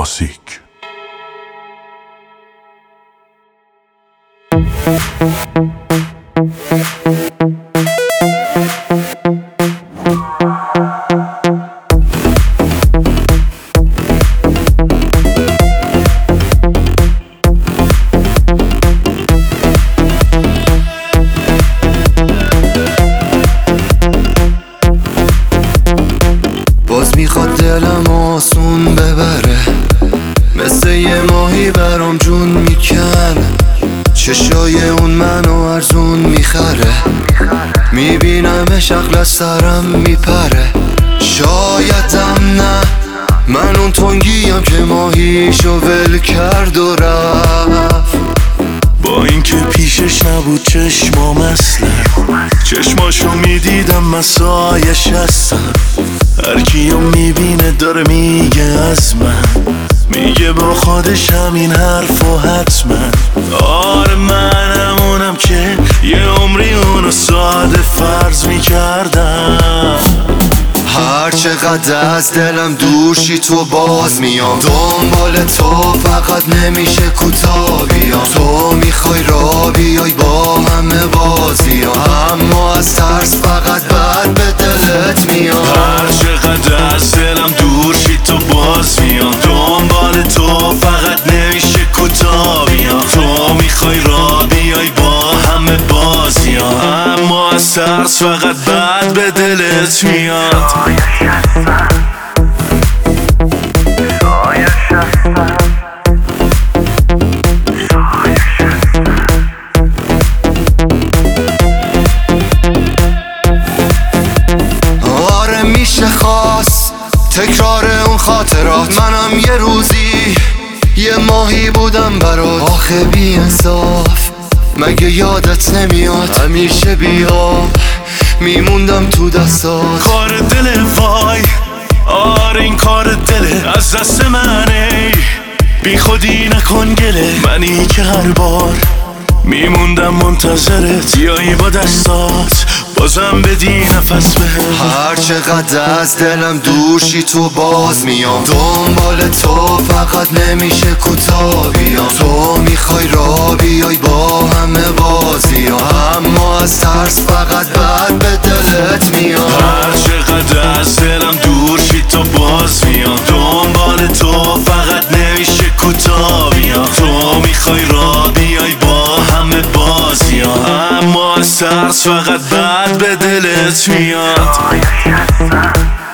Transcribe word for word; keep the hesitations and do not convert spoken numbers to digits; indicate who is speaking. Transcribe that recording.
Speaker 1: کلاسیک.
Speaker 2: باز میخواد دلم آسون ببره، مثل یه ماهی برام جون میکنه. چشای اون منو ارزون میخره، میبینمش عقل از سرم میپره. شایدم نه، من اون تنگیم که ماهیشو ول کرد و رفت.
Speaker 3: با اینکه پیشش نبود چشمام اصلا، چشماشو میدیدم مسایش هستم. هر کیو میبینه داره میگه از من، میگه با خودش همین حرفو حتما. آره من همونم که یه عمری اونو ساده فرض میکردم.
Speaker 2: هر چقدر از دلم دورشی تو باز میام، دنبال تو فقط نمیشه کوتاه بیام. تو میخوای را بیای با همه بازیام، اما از ترس فقط بد به دلت میام.
Speaker 3: هر چقدر از دلم دورشی تو باز میام، دنبال تو فقط نمیشه کوتاه بیام. تو میخوای را بیای با همه بازیام، اما از ترس فقط بد به دلت میاد.
Speaker 2: آره میشه خواست تکرار اون خاطرات، منم یه روزی یه ماهی بودم برات. آخه بی انصاف مگه یادت نمیاد، همیشه بیام میموندم تو دستات.
Speaker 3: کار دل وای، آره این کار دله، از دست منه. بی خودی نکن گله، منی که هر بار میموندم منتظرت، بیایی با دستات بازم بدی نفس بهم.
Speaker 2: هر چقدر از دلم دورشی تو باز میام، دنبال تو فقط نمیشه کوتاه بیام. تو میخوای را بیای با همه بازیام، اما از ترس فقط بد به دلت میام.
Speaker 3: هر چقدر از دلم دورشی تو باز میام، دنبال تو فقط نمیشه کوتاه بیام. تو میخوای را بیای با همه بازیام، اما از ترس فقط بد به دلت میاد.